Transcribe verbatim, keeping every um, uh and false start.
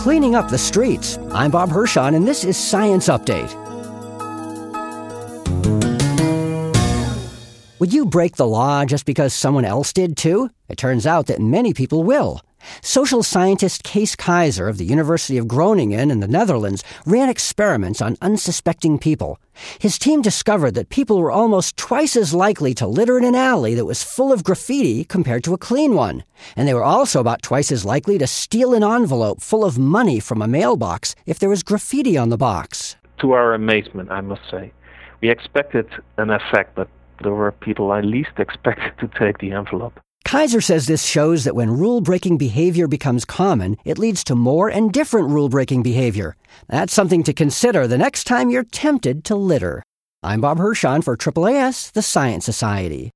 cleaning up the streets. I'm Bob Hirschon, and this is Science Update. Would you break the law just because someone else did too? It turns out that many people will. Social scientist Kees Keizer of the University of Groningen in the Netherlands ran experiments on unsuspecting people. His team discovered that people were almost twice as likely to litter in an alley that was full of graffiti compared to a clean one. And they were also about twice as likely to steal an envelope full of money from a mailbox if there was graffiti on the box. To our amazement, I must say. We expected an effect, but there were people I least expected to take the envelope. Keizer says this shows that when rule-breaking behavior becomes common, it leads to more and different rule-breaking behavior. That's something to consider the next time you're tempted to litter. I'm Bob Hirschon for A A A S, the Science Society.